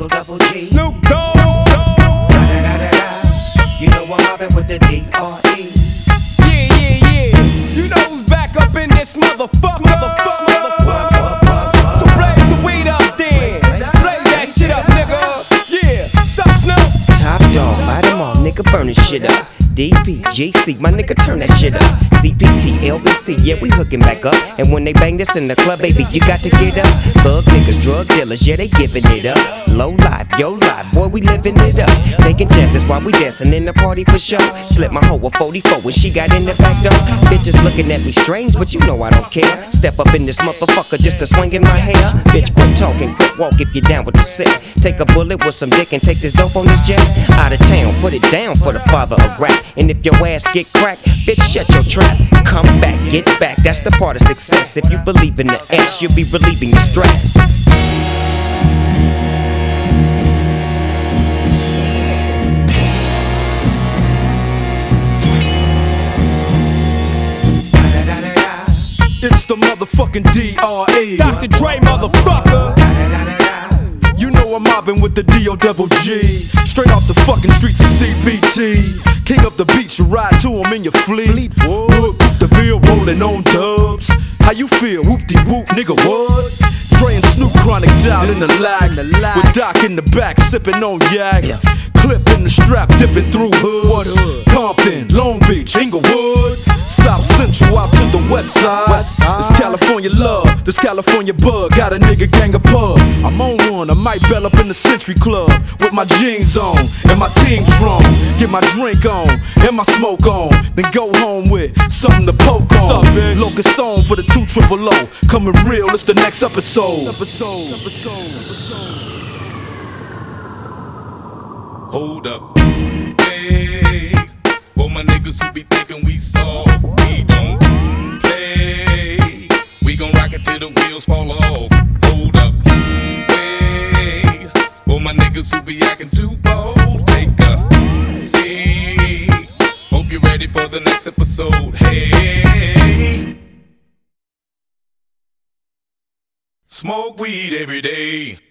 Eagle Double G. Snoop Dogg. You know I'm mobbing with the D.R.E. Yeah. You know who's back up in this motherfucker. So blaze the weed up then. Blaze that shit up, nigga. Yeah, sup Snoop? Top dog, buy them all, nigga, burn this shit up. DP, GC, my nigga, turn that shit up. CPT, LBC, yeah, we hooking back up. And when they bang this in the club, baby, you got to get up. Thug niggas, drug dealers, yeah, they giving it up. Low life, yo life, boy, we living it up. Taking chances while we dancing in the party for sure. Slip my hoe a 44 when she got in the back door. Bitches looking at me strange, but you know I don't care. Step up in this motherfucker just to swing in my hair. Bitch, quit talking, quit walk if you're down with the sick. Take a bullet with some dick and take this dope on this jet. Out of town, put it down for the father of rap. And if your ass get cracked, bitch, shut your trap. Come back, get back, that's the part of success. If you believe in the ass, you'll be relieving your stress. It's the motherfucking D.R.E. Dr. Dre, motherfucker. You know I'm mobbing with the D.O.G. Straight off the fucking streets of CPT. King of the beach, you ride to him in your fleet. Whoop, the Ville rolling on dubs. How you feel? Whoop-de-whoop, nigga, what? Dre and Snoop Chronic down in the lag. With Doc in the back, sipping on yak. Clip in the strap, dipping through hoods. Compton, Long Beach, Inglewood. South Central out to the west side. This California love, this California bug. Got a nigga gang of pub. I'm on one, I might bell up in the Century Club. With my jeans on, and my team strong. Get my drink on, and my smoke on. Then go home with something to poke on. Locust song for the 2 triple O. Coming real, it's the next episode. Hold up, hey. For my niggas who be thinking we soft, we don't play. We gon' rock it till the wheels fall off. Hold up, hey. For my niggas who be acting too bold, take a seat. Hope you're ready for the next episode. Hey, smoke weed every day.